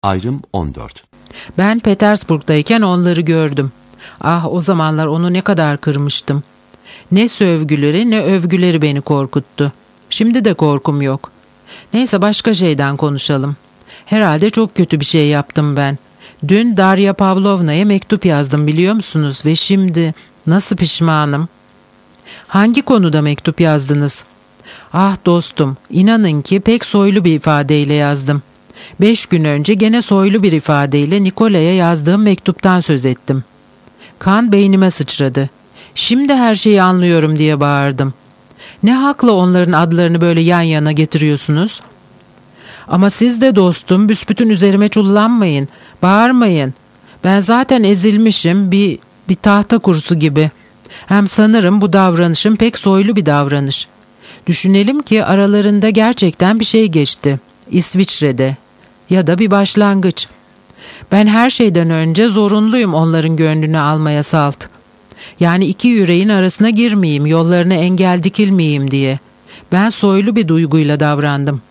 Ayrım 14. Ben Petersburg'dayken onları gördüm. Ah, o zamanlar onu ne kadar kırmıştım. Ne sövgüleri ne övgüleri beni korkuttu. Şimdi de korkum yok. Neyse, başka şeyden konuşalım. Herhalde çok kötü bir şey yaptım ben. Dün Darya Pavlovna'ya mektup yazdım, biliyor musunuz? Ve şimdi nasıl pişmanım. Hangi konuda mektup yazdınız? Ah dostum, inanın ki pek soylu bir ifadeyle yazdım. 5 gün önce gene soylu bir ifadeyle Nikola'ya yazdığım mektuptan söz ettim. Kan beynime sıçradı. Şimdi her şeyi anlıyorum diye bağırdım. Ne hakla onların adlarını böyle yan yana getiriyorsunuz? Ama siz de dostum, büsbütün üzerime çullanmayın, bağırmayın. Ben zaten ezilmişim, bir tahta kurusu gibi. Hem sanırım bu davranışım pek soylu bir davranış. Düşünelim ki aralarında gerçekten bir şey geçti. İsviçre'de. Ya da bir başlangıç. Ben her şeyden önce zorunluyum onların gönlünü almaya Salt. Yani iki yüreğin arasına girmeyeyim, yollarına engel dikilmeyeyim diye. Ben soylu bir duyguyla davrandım.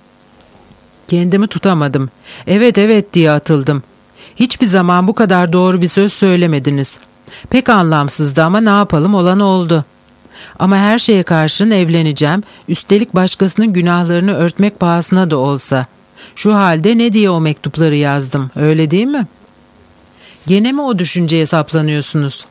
Kendimi tutamadım. Evet diye atıldım. Hiçbir zaman bu kadar doğru bir söz söylemediniz. Pek anlamsızdı ama ne yapalım, olan oldu. Ama her şeye karşın evleneceğim, üstelik başkasının günahlarını örtmek pahasına da olsa. Şu halde ne diye o mektupları yazdım, öyle değil mi? Gene mi o düşünceye saplanıyorsunuz?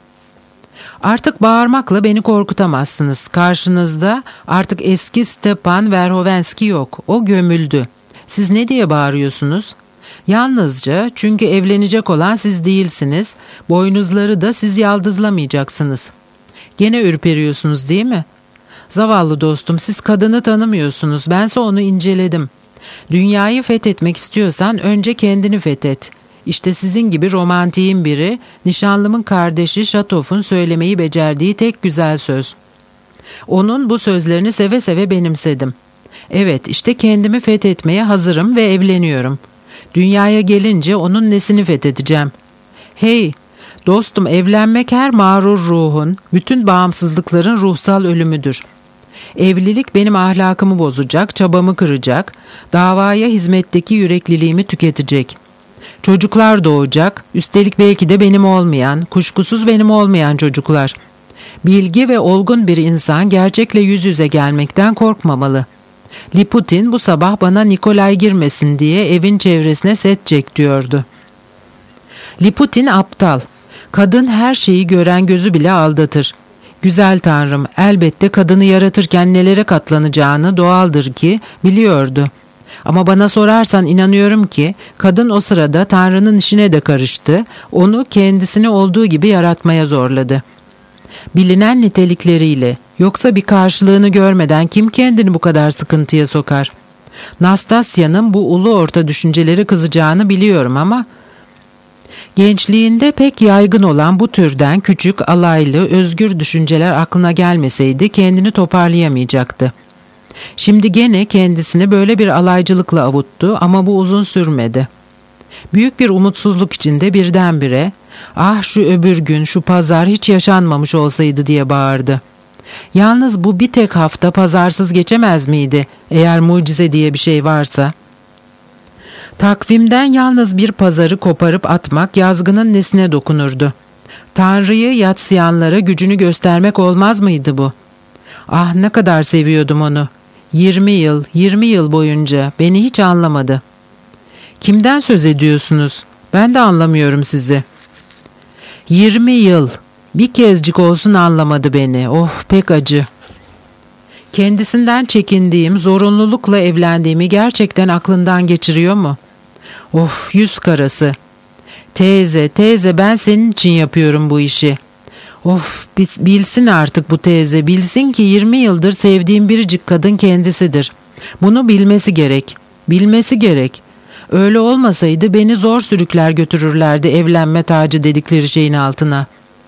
Artık bağırmakla beni korkutamazsınız. Karşınızda artık eski Stepan Verhovenski yok, o gömüldü. Siz ne diye bağırıyorsunuz? Yalnızca çünkü evlenecek olan siz değilsiniz, boynuzları da siz yaldızlamayacaksınız. Gene ürperiyorsunuz değil mi? Zavallı dostum, siz kadını tanımıyorsunuz, bense onu inceledim. Dünyayı fethetmek istiyorsan önce kendini fethet. İşte sizin gibi romantiğin biri, nişanlımın kardeşi Şatof'un söylemeyi becerdiği tek güzel söz. Onun bu sözlerini seve seve benimsedim. Evet, işte kendimi fethetmeye hazırım ve evleniyorum. Dünyaya gelince onun nesini fethedeceğim? Hey, dostum, evlenmek her mağrur ruhun, bütün bağımsızlıkların ruhsal ölümüdür. Evlilik benim ahlakımı bozacak, çabamı kıracak, davaya hizmetteki yürekliliğimi tüketecek. Çocuklar doğacak, üstelik belki de benim olmayan, kuşkusuz benim olmayan çocuklar. Bilgi ve olgun bir insan gerçekle yüz yüze gelmekten korkmamalı. Liputin bu sabah bana Nikolay girmesin diye evin çevresine set çek diyordu. Liputin aptal. Kadın her şeyi gören gözü bile aldatır. Güzel Tanrım, elbette kadını yaratırken nelere katlanacağını doğaldır ki biliyordu. Ama bana sorarsan inanıyorum ki kadın o sırada Tanrı'nın işine de karıştı, onu kendisini olduğu gibi yaratmaya zorladı. Bilinen nitelikleriyle, yoksa bir karşılığını görmeden kim kendini bu kadar sıkıntıya sokar? Nastasya'nın bu ulu orta düşünceleri kızacağını biliyorum ama gençliğinde pek yaygın olan bu türden küçük, alaylı, özgür düşünceler aklına gelmeseydi kendini toparlayamayacaktı. Şimdi gene kendisini böyle bir alaycılıkla avuttu ama bu uzun sürmedi. Büyük bir umutsuzluk içinde birdenbire, "Ah, şu öbür gün, şu pazar hiç yaşanmamış olsaydı" diye bağırdı. Yalnız bu bir tek hafta pazarsız geçemez miydi, eğer mucize diye bir şey varsa? Takvimden yalnız bir pazarı koparıp atmak yazgının nesine dokunurdu? Tanrı'yı yadsıyanlara gücünü göstermek olmaz mıydı bu? Ah, ne kadar seviyordum onu. 20 yıl boyunca beni hiç anlamadı. Kimden söz ediyorsunuz? Ben de anlamıyorum sizi. 20 yıl. Bir kezcik olsun anlamadı beni. Oh, pek acı. Kendisinden çekindiğim, zorunlulukla evlendiğimi gerçekten aklından geçiriyor mu? Of, yüz karası. Teyze, ben senin için yapıyorum bu işi. Of, bilsin artık bu teyze, bilsin ki 20 yıldır sevdiğim biricik kadın kendisidir. Bunu bilmesi gerek. Öyle olmasaydı beni zor sürükler götürürlerdi evlenme tacı dedikleri şeyin altına.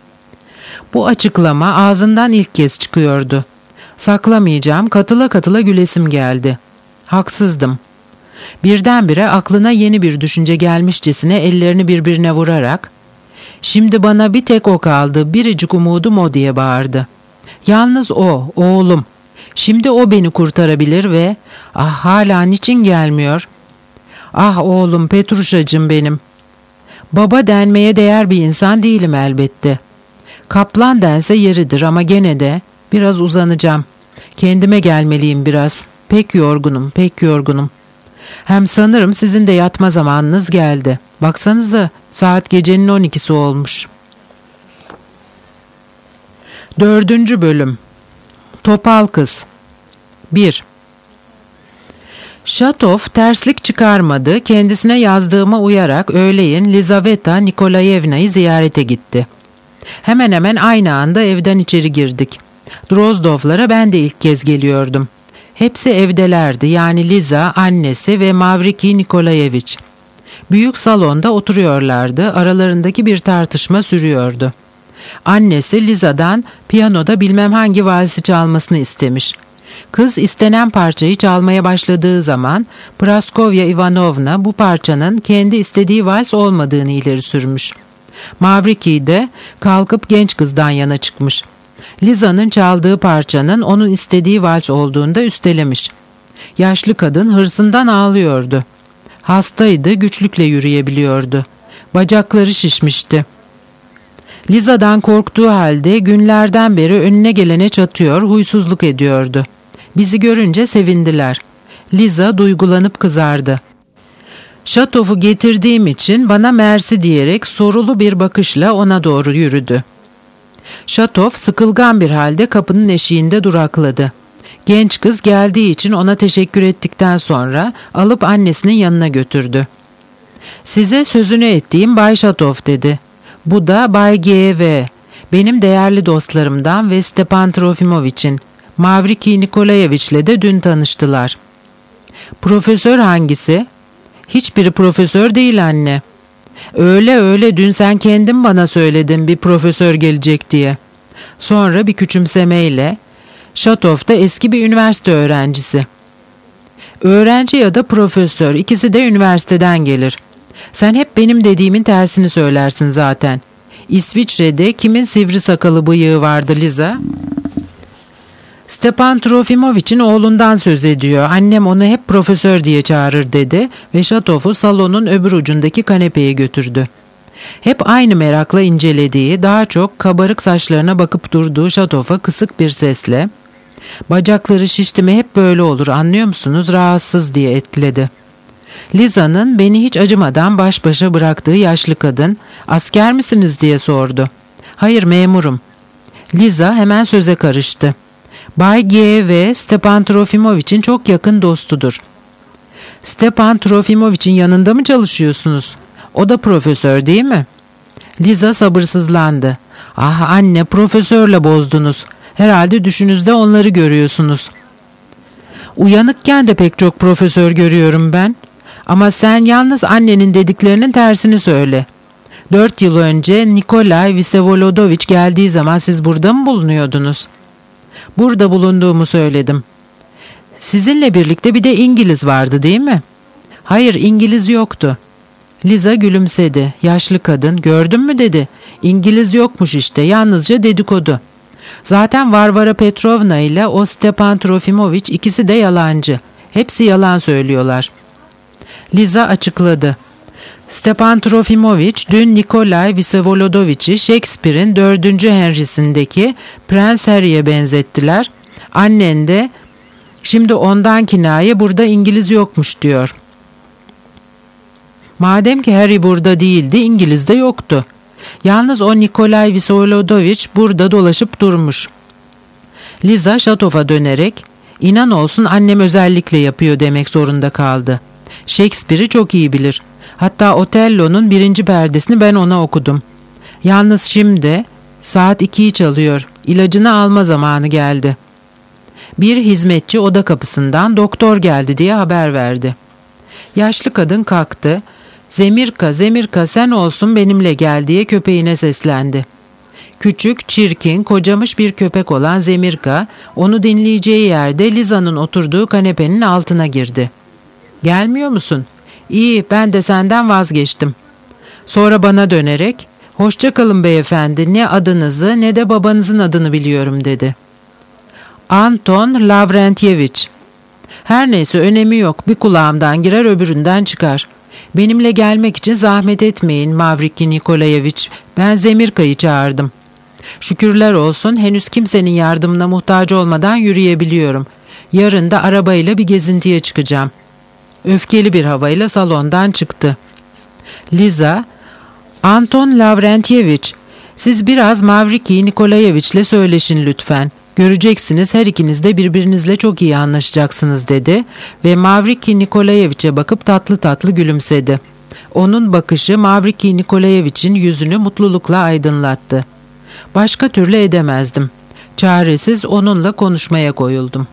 Bu açıklama ağzından ilk kez çıkıyordu. Saklamayacağım, katıla katıla gülesim geldi. Haksızdım. Birdenbire aklına yeni bir düşünce gelmişçesine ellerini birbirine vurarak, "Şimdi bana bir tek o kaldı, biricik umudum o" diye bağırdı. Yalnız o, oğlum. Şimdi o beni kurtarabilir ve hala niçin gelmiyor? Ah oğlum, Petruşacığım benim. Baba denmeye değer bir insan değilim elbette. Kaplan dense yeridir ama gene de biraz uzanacağım. Kendime gelmeliyim biraz. Pek yorgunum, pek yorgunum. Hem sanırım sizin de yatma zamanınız geldi. Baksanıza, saat gecenin 12'si olmuş. 4. Bölüm. Topal Kız. 1. Şatov terslik çıkarmadı, kendisine yazdığıma uyarak öğleyin Lizaveta Nikolayevna'yı ziyarete gitti. Hemen hemen aynı anda evden içeri girdik. Drozdovlara ben de ilk kez geliyordum. Hepsi evdelerdi, yani Liza, annesi ve Mavriki Nikolayevich. Büyük salonda oturuyorlardı, aralarındaki bir tartışma sürüyordu. Annesi Liza'dan piyanoda bilmem hangi valsi çalmasını istemiş. Kız istenen parçayı çalmaya başladığı zaman Praskovya Ivanovna bu parçanın kendi istediği vals olmadığını ileri sürmüş. Mavriki de kalkıp genç kızdan yana çıkmış. Liza'nın çaldığı parçanın onun istediği vals olduğunu da üstelemiş. Yaşlı kadın hırsından ağlıyordu. Hastaydı, güçlükle yürüyebiliyordu. Bacakları şişmişti. Liza'dan korktuğu halde günlerden beri önüne gelene çatıyor, huysuzluk ediyordu. Bizi görünce sevindiler. Liza duygulanıp kızardı. Şatofu getirdiğim için bana mersi diyerek sorulu bir bakışla ona doğru yürüdü. Şatov sıkılgan bir halde kapının eşiğinde durakladı. Genç kız geldiği için ona teşekkür ettikten sonra alıp annesinin yanına götürdü. "Size sözünü ettiğim Bay Şatov," dedi. "Bu da Bay G.V. Benim değerli dostlarımdan ve Stepan Trofimovich'in. Mavriki Nikolayevich'le de dün tanıştılar." "Profesör hangisi?" "Hiçbiri profesör değil anne." Öyle dün sen kendin bana söyledin bir profesör gelecek diye." Sonra bir küçümsemeyle, "Şatov da eski bir üniversite öğrencisi." "Öğrenci ya da profesör, ikisi de üniversiteden gelir. Sen hep benim dediğimin tersini söylersin zaten. İsviçre'de kimin sivri sakalı bıyığı vardı Liza?" "Stepan Trofimovich'in oğlundan söz ediyor. Annem onu hep profesör diye çağırır," dedi ve Şatov'u salonun öbür ucundaki kanepeye götürdü. Hep aynı merakla incelediği, daha çok kabarık saçlarına bakıp durduğu Şatov'a kısık bir sesle, "Bacakları şişti mi hep böyle olur, anlıyor musunuz, rahatsız," diye etkiledi. Liza'nın beni hiç acımadan baş başa bıraktığı yaşlı kadın, "Asker misiniz?" diye sordu. "Hayır, memurum." Liza hemen söze karıştı. "Bay G ve Stepan Trofimovich'in çok yakın dostudur." "Stepan Trofimovich'in yanında mı çalışıyorsunuz? O da profesör değil mi?" Liza sabırsızlandı. "Ah anne, profesörle bozdunuz. Herhalde düşünüzde onları görüyorsunuz." "Uyanıkken de pek çok profesör görüyorum ben. Ama sen yalnız annenin dediklerinin tersini söyle. 4 yıl önce Nikolay Vsevolodovich geldiği zaman siz burada mı bulunuyordunuz?" "Burada bulunduğumu söyledim." "Sizinle birlikte bir de İngiliz vardı değil mi?" "Hayır, İngiliz yoktu." Liza gülümsedi. Yaşlı kadın, "Gördün mü?" dedi. "İngiliz yokmuş işte, yalnızca dedikodu. Zaten Varvara Petrovna ile o Stepan Trofimovich ikisi de yalancı. Hepsi yalan söylüyorlar." Liza açıkladı. "Stepan Trofimovich dün Nikolay Vsevolodovic'i Shakespeare'in 4. Henry'sindeki Prens Harry'e benzettiler. Annen de şimdi ondan kinaye burada İngiliz yokmuş diyor." "Madem ki Harry burada değildi, İngiliz de yoktu. Yalnız o Nikolay Vsevolodovich burada dolaşıp durmuş." Liza Şatov'a dönerek, "İnan olsun annem özellikle yapıyor," demek zorunda kaldı. "Shakespeare'i çok iyi bilir. Hatta Otello'nun 1. perdesini ben ona okudum. Yalnız şimdi saat 2'yi çalıyor. İlacını alma zamanı geldi." Bir hizmetçi oda kapısından "Doktor geldi," diye haber verdi. Yaşlı kadın kalktı. Zemirka sen olsun benimle gel," diye köpeğine seslendi. Küçük, çirkin, kocamış bir köpek olan Zemirka, onu dinleyeceği yerde Liza'nın oturduğu kanepenin altına girdi. "Gelmiyor musun?" "İyi, ben de senden vazgeçtim." Sonra bana dönerek, "Hoşça kalın beyefendi, ne adınızı ne de babanızın adını biliyorum," dedi. "Anton Lavrentyevich." Her neyse, önemi yok. Bir kulağımdan girer, öbüründen çıkar. Benimle gelmek için zahmet etmeyin Mavriki Nikolayevich. Ben Zemirka'yı çağırdım. Şükürler olsun, henüz kimsenin yardımına muhtaç olmadan yürüyebiliyorum. Yarın da arabayla bir gezintiye çıkacağım. Öfkeli bir havayla salondan çıktı. Liza, Anton Lavrentyevich, siz biraz Mavriki Nikolayevich'le söyleşin lütfen. Göreceksiniz, her ikiniz de birbirinizle çok iyi anlaşacaksınız dedi ve Mavriki Nikolayevich'e bakıp tatlı tatlı gülümsedi. Onun bakışı Mavriki Nikolayevich'in yüzünü mutlulukla aydınlattı. Başka türlü edemezdim. Çaresiz onunla konuşmaya koyuldum.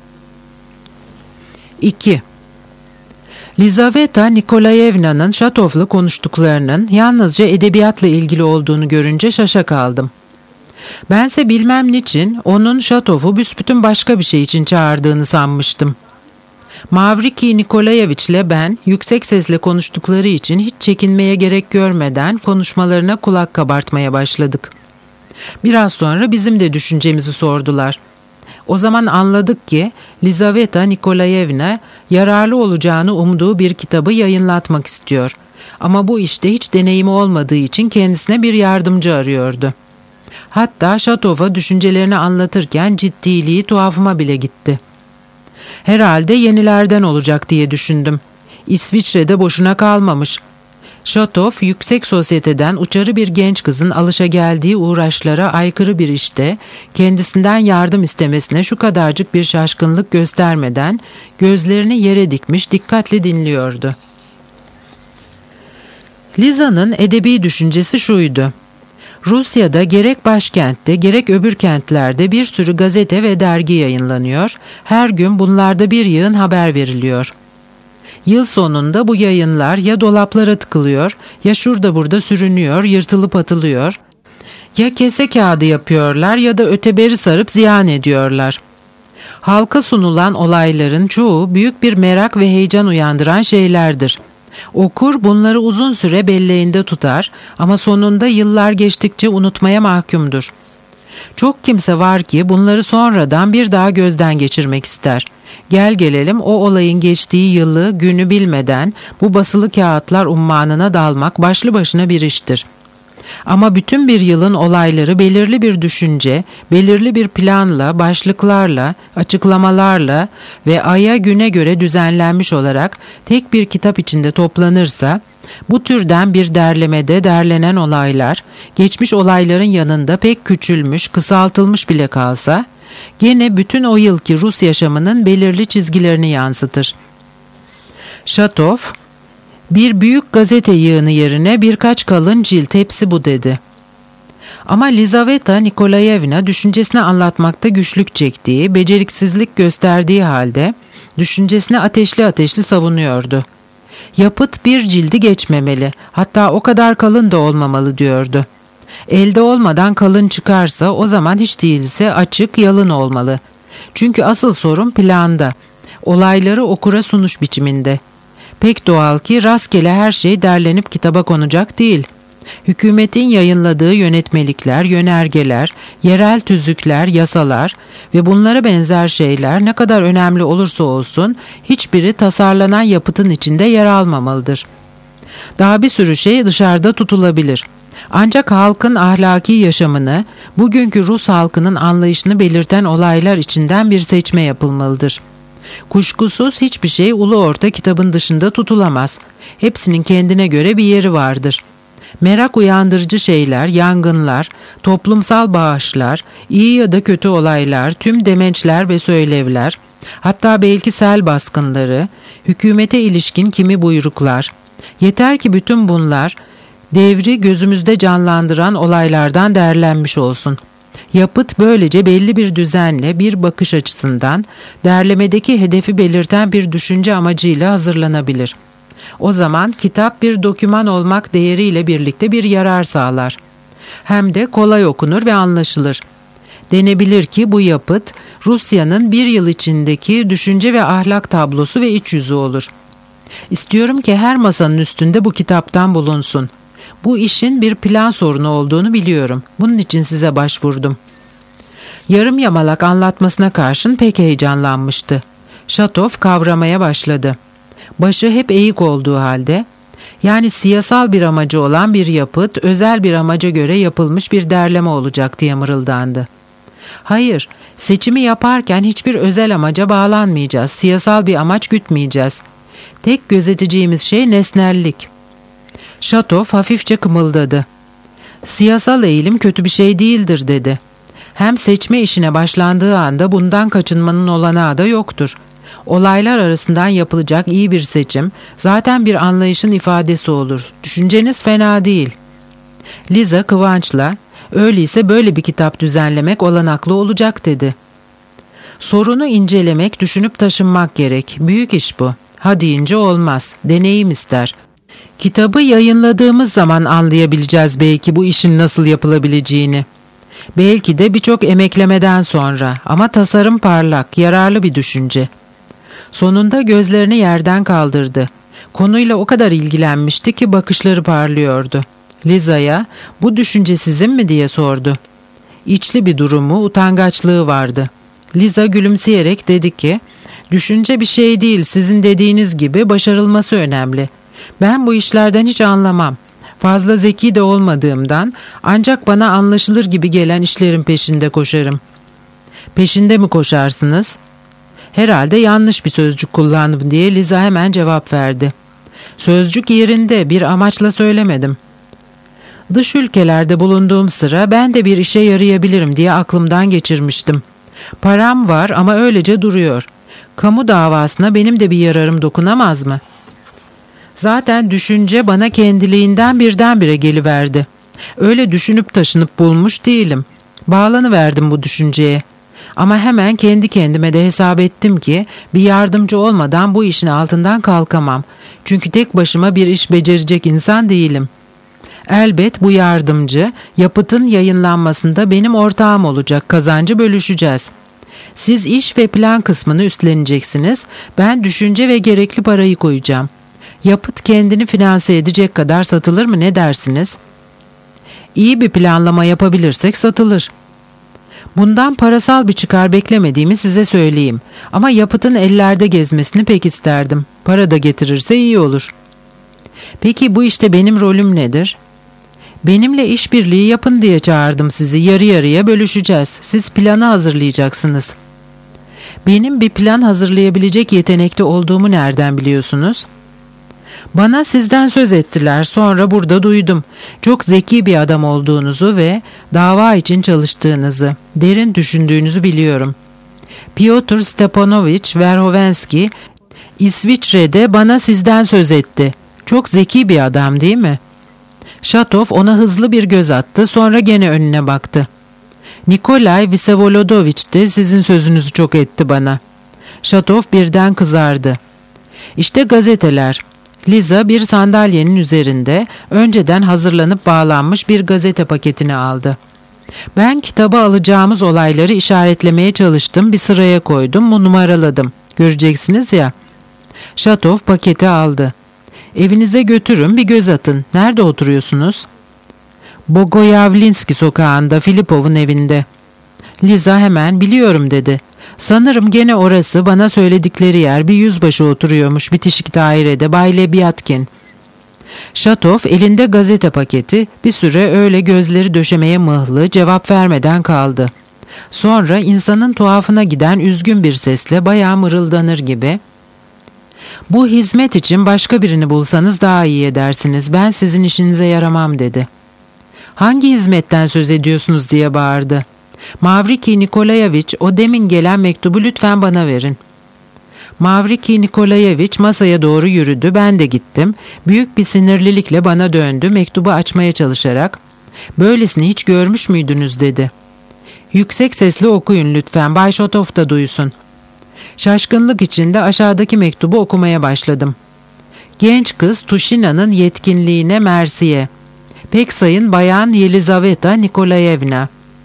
2. Lizaveta Nikolayevna'nın Şatov'la konuştuklarının yalnızca edebiyatla ilgili olduğunu görünce şaşa kaldım. Bense bilmem niçin onun Şatov'u büsbütün başka bir şey için çağırdığını sanmıştım. Mavriki Nikolayevich'le ben yüksek sesle konuştukları için hiç çekinmeye gerek görmeden konuşmalarına kulak kabartmaya başladık. Biraz sonra bizim de düşüncemizi sordular. O zaman anladık ki Lizaveta Nikolayevna yararlı olacağını umduğu bir kitabı yayınlatmak istiyor. Ama bu işte hiç deneyimi olmadığı için kendisine bir yardımcı arıyordu. Hatta Şatov'a düşüncelerini anlatırken ciddiliği tuhafıma bile gitti. Herhalde yenilerden olacak diye düşündüm. İsviçre'de boşuna kalmamış. Şatov, yüksek sosyeteden uçarı bir genç kızın alışageldiği uğraşlara aykırı bir işte kendisinden yardım istemesine şu kadarcık bir şaşkınlık göstermeden gözlerini yere dikmiş dikkatle dinliyordu. Liza'nın edebi düşüncesi şuydu. Rusya'da gerek başkentte gerek öbür kentlerde bir sürü gazete ve dergi yayınlanıyor. Her gün bunlarda bir yığın haber veriliyor. Yıl sonunda bu yayınlar ya dolaplara tıkılıyor, ya şurada burada sürünüyor, yırtılıp atılıyor, ya kese kağıdı yapıyorlar ya da öteberi sarıp ziyan ediyorlar. Halka sunulan olayların çoğu büyük bir merak ve heyecan uyandıran şeylerdir. Okur bunları uzun süre belleğinde tutar ama sonunda yıllar geçtikçe unutmaya mahkumdur. Çok kimse var ki bunları sonradan bir daha gözden geçirmek ister. Gel gelelim o olayın geçtiği yılı, günü bilmeden bu basılı kağıtlar ummanına dalmak başlı başına bir iştir. Ama bütün bir yılın olayları belirli bir düşünce, belirli bir planla, başlıklarla, açıklamalarla ve aya güne göre düzenlenmiş olarak tek bir kitap içinde toplanırsa, bu türden bir derlemede derlenen olaylar, geçmiş olayların yanında pek küçülmüş, kısaltılmış bile kalsa, gene bütün o yılki Rus yaşamının belirli çizgilerini yansıtır. Şatov, bir büyük gazete yığını yerine birkaç kalın cilt, hepsi bu dedi. Ama Lizaveta Nikolayevna düşüncesini anlatmakta güçlük çektiği, beceriksizlik gösterdiği halde düşüncesini ateşli ateşli savunuyordu. Yapıt bir cildi geçmemeli, hatta o kadar kalın da olmamalı diyordu. Elde olmadan kalın çıkarsa o zaman hiç değilse açık, yalın olmalı. Çünkü asıl sorun planda, olayları okura sunuş biçiminde. Pek doğal ki rastgele her şey derlenip kitaba konacak değil. Hükümetin yayınladığı yönetmelikler, yönergeler, yerel tüzükler, yasalar ve bunlara benzer şeyler ne kadar önemli olursa olsun hiçbiri tasarlanan yapıtın içinde yer almamalıdır. Daha bir sürü şey dışarıda tutulabilir. Ancak halkın ahlaki yaşamını, bugünkü Rus halkının anlayışını belirten olaylar içinden bir seçme yapılmalıdır. Kuşkusuz hiçbir şey ulu orta kitabın dışında tutulamaz. Hepsinin kendine göre bir yeri vardır. Merak uyandırıcı şeyler, yangınlar, toplumsal bağışlar, iyi ya da kötü olaylar, tüm demençler ve söylevler, hatta belki sel baskınları, hükümete ilişkin kimi buyruklar. Yeter ki bütün bunlar devri gözümüzde canlandıran olaylardan derlenmiş olsun. Yapıt böylece belli bir düzenle, bir bakış açısından derlemedeki hedefi belirten bir düşünce amacıyla hazırlanabilir. O zaman kitap bir doküman olmak değeriyle birlikte bir yarar sağlar. Hem de kolay okunur ve anlaşılır. Denebilir ki bu yapıt Rusya'nın bir yıl içindeki düşünce ve ahlak tablosu ve iç yüzü olur. İstiyorum ki her masanın üstünde bu kitaptan bulunsun. Bu işin bir plan sorunu olduğunu biliyorum. Bunun için size başvurdum. Yarım yamalak anlatmasına karşın pek heyecanlanmıştı. Şatov kavramaya başladı. Başı hep eğik olduğu halde, yani siyasal bir amacı olan bir yapıt, özel bir amaca göre yapılmış bir derleme olacak diye mırıldandı. Hayır, seçimi yaparken hiçbir özel amaca bağlanmayacağız, siyasal bir amaç gütmeyeceğiz. Tek gözeteceğimiz şey nesnellik. Şatov hafifçe kımıldadı. Siyasal eğilim kötü bir şey değildir dedi. Hem seçme işine başlandığı anda bundan kaçınmanın olanağı da yoktur. Olaylar arasından yapılacak iyi bir seçim zaten bir anlayışın ifadesi olur. Düşünceniz fena değil. Liza kıvançla, öyleyse böyle bir kitap düzenlemek olanaklı olacak dedi. Sorunu incelemek, düşünüp taşınmak gerek. Büyük iş bu. Ha deyince olmaz. Deneyim ister. Kitabı yayınladığımız zaman anlayabileceğiz belki bu işin nasıl yapılabileceğini. Belki de birçok emeklemeden sonra, ama tasarım parlak, yararlı bir düşünce. Sonunda gözlerini yerden kaldırdı. Konuyla o kadar ilgilenmişti ki bakışları parlıyordu. Liza'ya "Bu düşünce sizin mi?" diye sordu. İçli bir durumu, utangaçlığı vardı. Liza gülümseyerek dedi ki, "Düşünce bir şey değil, sizin dediğiniz gibi başarılması önemli. Ben bu işlerden hiç anlamam. Fazla zeki de olmadığımdan ancak bana anlaşılır gibi gelen işlerin peşinde koşarım." "Peşinde mi koşarsınız?" "Herhalde yanlış bir sözcük kullandım" diye Liza hemen cevap verdi. "Sözcük yerinde, bir amaçla söylemedim. Dış ülkelerde bulunduğum sıra ben de bir işe yarayabilirim diye aklımdan geçirmiştim. Param var ama öylece duruyor. Kamu davasına benim de bir yararım dokunamaz mı? Zaten düşünce bana kendiliğinden birdenbire geliverdi. Öyle düşünüp taşınıp bulmuş değilim. Bağlanıverdim bu düşünceye. Ama hemen kendi kendime de hesap ettim ki bir yardımcı olmadan bu işin altından kalkamam. Çünkü tek başıma bir iş becerecek insan değilim. Elbet bu yardımcı yapıtın yayınlanmasında benim ortağım olacak, kazancı bölüşeceğiz. Siz iş ve plan kısmını üstleneceksiniz, ben düşünce ve gerekli parayı koyacağım. Yapıt kendini finanse edecek kadar satılır mı, ne dersiniz? İyi bir planlama yapabilirsek satılır. Bundan parasal bir çıkar beklemediğimi size söyleyeyim. Ama yapıtın ellerde gezmesini pek isterdim. Para da getirirse iyi olur. Peki bu işte benim rolüm nedir? Benimle işbirliği yapın diye çağırdım sizi. Yarı yarıya bölüşeceğiz. Siz planı hazırlayacaksınız. Benim bir plan hazırlayabilecek yetenekte olduğumu nereden biliyorsunuz? Bana sizden söz ettiler. Sonra burada duydum. Çok zeki bir adam olduğunuzu ve dava için çalıştığınızı, derin düşündüğünüzü biliyorum. Piotr Stepanovich Verhovensky İsviçre'de bana sizden söz etti. Çok zeki bir adam değil mi? Şatov ona hızlı bir göz attı, sonra gene önüne baktı. Nikolay Vsevolodovich de sizin sözünüzü çok etti bana. Şatov birden kızardı. İşte gazeteler. Liza bir sandalyenin üzerinde önceden hazırlanıp bağlanmış bir gazete paketini aldı. Ben kitaba alacağımız olayları işaretlemeye çalıştım, bir sıraya koydum, numaraladım. Göreceksiniz ya. Şatov paketi aldı. Evinize götürün, bir göz atın. Nerede oturuyorsunuz? Bogoyavlinski sokağında, Filipov'un evinde. Liza hemen biliyorum dedi. Sanırım gene orası, bana söyledikleri yer, bir yüzbaşı oturuyormuş bitişik dairede, Bay Lebyatkin. Şatov elinde gazete paketi bir süre öyle gözleri döşemeye mıhlı cevap vermeden kaldı. Sonra insanın tuhafına giden üzgün bir sesle bayağı mırıldanır gibi, "Bu hizmet için başka birini bulsanız daha iyi edersiniz. Ben sizin işinize yaramam" dedi. "Hangi hizmetten söz ediyorsunuz?" diye bağırdı. "Mavriki Nikolayevich, o demin gelen mektubu lütfen bana verin." Mavriki Nikolayevich masaya doğru yürüdü. Ben de gittim. Büyük bir sinirlilikle bana döndü. Mektubu açmaya çalışarak, "Böylesini hiç görmüş müydünüz?" dedi. "Yüksek sesle okuyun lütfen. Bay Şatov da duysun." Şaşkınlık içinde aşağıdaki mektubu okumaya başladım. "Genç kız Tuşina'nın yetkinliğine mersiye. Pek sayın Bayan Yelizaveta Nikolayevna."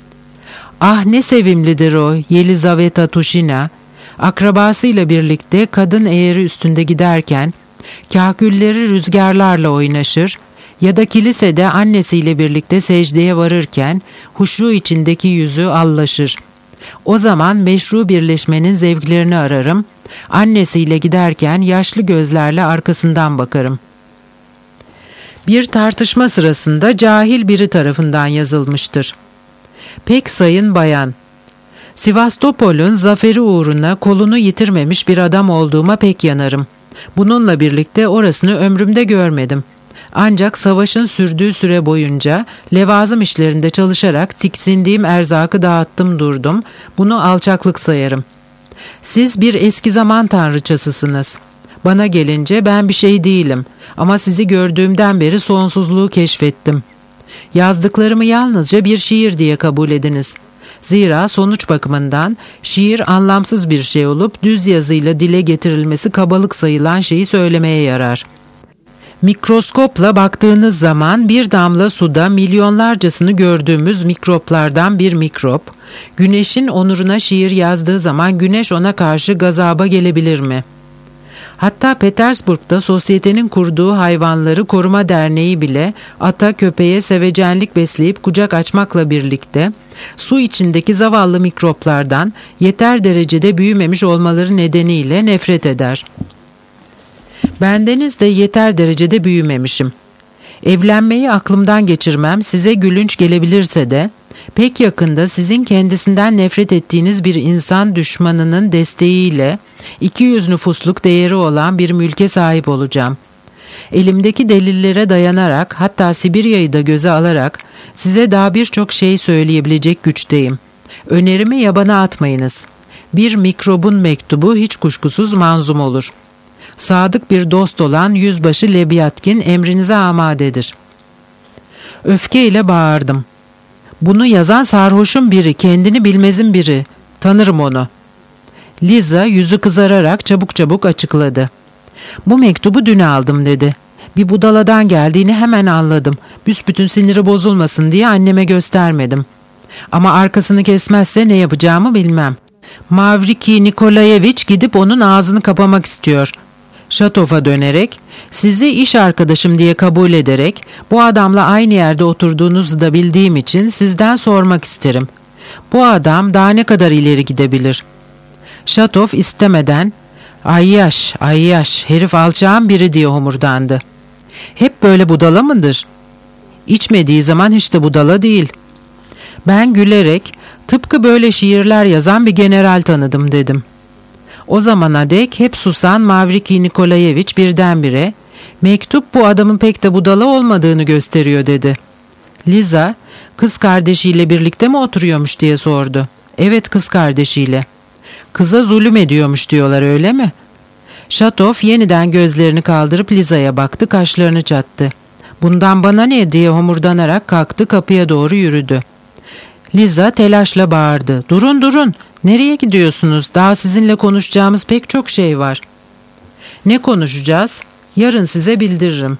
Ah ne sevimlidir o Yelizaveta Tuşina. Akrabasıyla birlikte kadın eğri üstünde giderken kahkülleri rüzgarlarla oynaşır ya da kilisede annesiyle birlikte secdeye varırken huşu içindeki yüzü allaşır. O zaman meşru birleşmenin zevklerini ararım, Annesiyle giderken yaşlı gözlerle arkasından bakarım. Bir tartışma sırasında cahil biri tarafından yazılmıştır. Pek sayın bayan, Sivastopol'un zaferi uğruna kolunu yitirmemiş bir adam olduğuma pek yanarım. Bununla birlikte orasını ömrümde görmedim. Ancak savaşın sürdüğü süre boyunca levazım işlerinde çalışarak tiksindiğim erzakı dağıttım durdum. Bunu alçaklık sayarım. Siz bir eski zaman tanrıçasısınız. Bana gelince ben bir şey değilim ama sizi gördüğümden beri sonsuzluğu keşfettim. Yazdıklarımı yalnızca bir şiir diye kabul ediniz. Zira sonuç bakımından şiir anlamsız bir şey olup düz yazıyla dile getirilmesi kabalık sayılan şeyi söylemeye yarar. Mikroskopla baktığınız zaman bir damla suda milyonlarcasını gördüğümüz mikroplardan bir mikrop, güneşin onuruna şiir yazdığı zaman güneş ona karşı gazaba gelebilir mi? Hatta Petersburg'da sosyetenin kurduğu hayvanları koruma derneği bile ata köpeğe sevecenlik besleyip kucak açmakla birlikte su içindeki zavallı mikroplardan yeter derecede büyümemiş olmaları nedeniyle nefret eder. Bendeniz de yeter derecede büyümemişim. Evlenmeyi aklımdan geçirmem size gülünç gelebilirse de pek yakında sizin kendisinden nefret ettiğiniz bir insan düşmanının desteğiyle 200 nüfusluk değeri olan bir mülke sahip olacağım. Elimdeki delillere dayanarak hatta Sibirya'yı da göze alarak size daha birçok şey söyleyebilecek güçteyim. Önerimi yabana atmayınız. Bir mikrobun mektubu hiç kuşkusuz manzum olur. Sadık bir dost olan Yüzbaşı Lebyatkin emrinize amadedir. Öfkeyle bağırdım. Bunu yazan sarhoşun biri, kendini bilmezin biri. Tanırım onu. Liza yüzü kızararak çabuk açıkladı. Bu mektubu dün aldım dedi. Bir budaladan geldiğini hemen anladım. Büsbütün siniri bozulmasın diye anneme göstermedim. Ama arkasını kesmezse ne yapacağımı bilmem. Mavriki Nikolayevich gidip onun ağzını kapamak istiyor. Şatof'a dönerek, sizi iş arkadaşım diye kabul ederek bu adamla aynı yerde oturduğunuzu da bildiğim için sizden sormak isterim. Bu adam daha ne kadar ileri gidebilir? Şatof istemeden, ay yaş herif alçağın biri diye homurdandı. Hep böyle budala mıdır? İçmediği zaman hiç de budala değil. Ben gülerek, tıpkı böyle şiirler yazan bir general tanıdım dedim. O zamana dek hep susan Mavriki Nikolayevich birdenbire, mektup bu adamın pek de budala olmadığını gösteriyor dedi. Liza, kız kardeşiyle birlikte mi oturuyormuş diye sordu. Evet, kız kardeşiyle. Kıza zulüm ediyormuş diyorlar, öyle mi? Şatof yeniden gözlerini kaldırıp Liza'ya baktı, kaşlarını çattı. Bundan bana ne diye homurdanarak kalktı, kapıya doğru yürüdü. Liza telaşla bağırdı. Durun, nereye gidiyorsunuz? Daha sizinle konuşacağımız pek çok şey var. Ne konuşacağız? Yarın size bildiririm.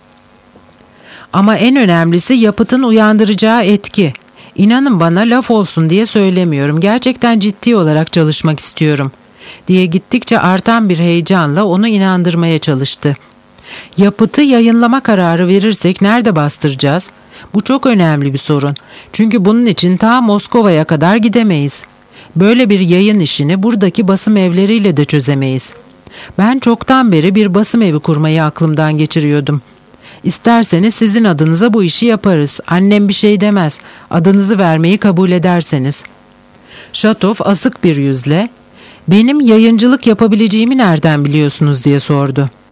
Ama en önemlisi yapıtın uyandıracağı etki. İnanın bana, laf olsun diye söylemiyorum. Gerçekten ciddi olarak çalışmak istiyorum, diye gittikçe artan bir heyecanla onu inandırmaya çalıştı. Yapıtı yayınlama kararı verirsek nerede bastıracağız? Bu çok önemli bir sorun. Çünkü bunun için ta Moskova'ya kadar gidemeyiz. Böyle bir yayın işini buradaki basım evleriyle de çözemeyiz. Ben çoktan beri bir basım evi kurmayı aklımdan geçiriyordum. İsterseniz sizin adınıza bu işi yaparız. Annem bir şey demez. Adınızı vermeyi kabul ederseniz. Şatof asık bir yüzle, benim yayıncılık yapabileceğimi nereden biliyorsunuz diye sordu.